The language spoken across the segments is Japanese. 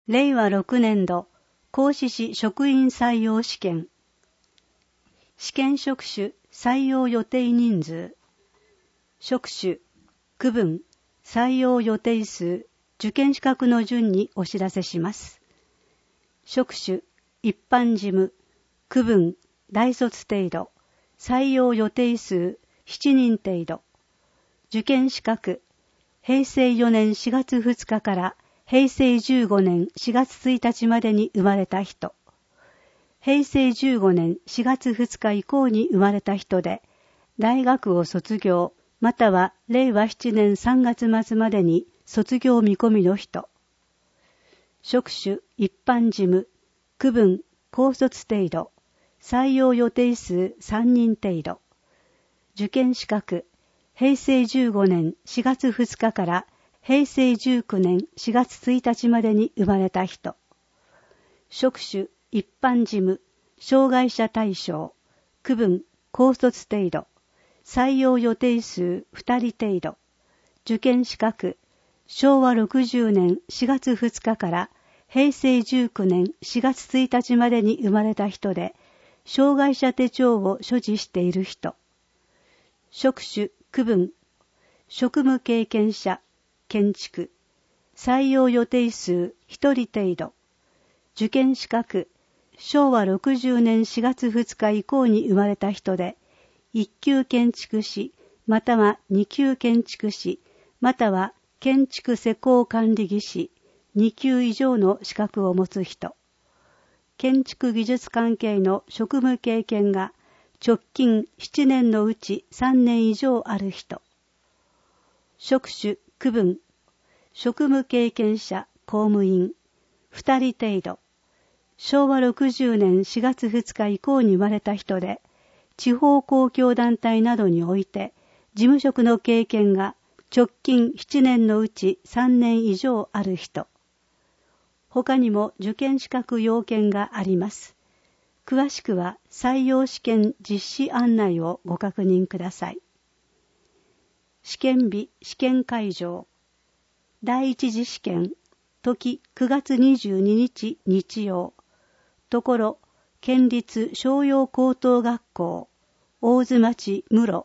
令和6年度講師士職員採用試験。試験職種採用予定人数。職種、区分、採用予定数、受験資格の順にお知らせします。職種、一般事務、区分、大卒程度、採用予定数、7人程度。受験資格、平成4年4月2日から平成15年4月1日までに生まれた人。平成15年4月2日以降に生まれた人で、大学を卒業、または令和7年3月末までに卒業見込みの人。職種、一般事務、区分、高卒程度、採用予定数3人程度。受験資格、平成15年4月2日から平成19年4月1日までに生まれた人。職種、一般事務、障害者対象、区分、高卒程度、採用予定数2人程度。受験資格、昭和60年4月2日から平成19年4月1日までに生まれた人で、障害者手帳を所持している人。職種、区分、職務経験者、建築、採用予定数1人程度。受験資格、昭和60年4月2日以降に生まれた人で、1級建築士、または2級建築士、または建築施工管理技士、2級以上の資格を持つ人。建築技術関係の職務経験が直近7年のうち3年以上ある人。職種、区分、職務経験者、公務員、2人程度。昭和60年4月2日以降に生まれた人で、地方公共団体などにおいて、事務職の経験が直近7年のうち3年以上ある人。他にも受験資格要件があります。詳しくは採用試験実施案内をご確認ください。試験日、試験会場。第一次試験、時9月22日日曜。ところ、県立商陽高等学校、大津町室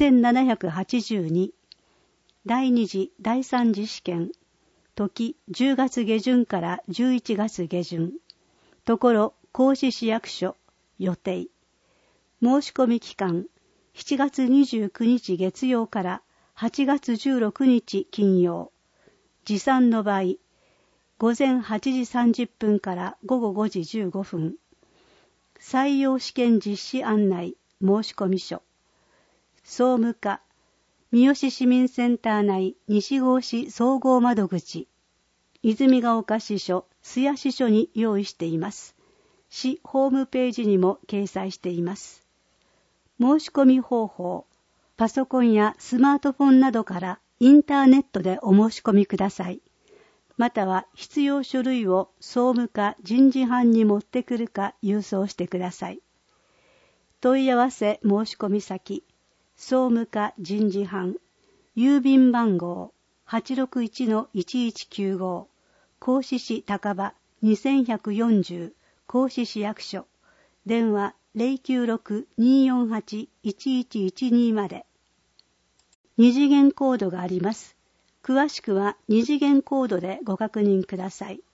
1782。第二次、第三次試験、時10月下旬から11月下旬。ところ、講師市役所、予定。申し込み期間、7月29日月曜から8月16日金曜。持参の場合、午前8時30分から午後5時15分。採用試験実施案内申込書。総務課、三好市民センター内西郷市総合窓口、泉ヶ丘支所、須谷支所に用意しています。市ホームページにも掲載しています。申し込み方法、パソコンやスマートフォンなどからインターネットでお申し込みください。または必要書類を総務課人事班に持ってくるか郵送してください。問い合わせ申し込み先、総務課人事班、郵便番号 861-1195、甲子市高場2140、甲子市役所、電話 096-248-1112 まで。二次元コードがあります。詳しくは二次元コードでご確認ください。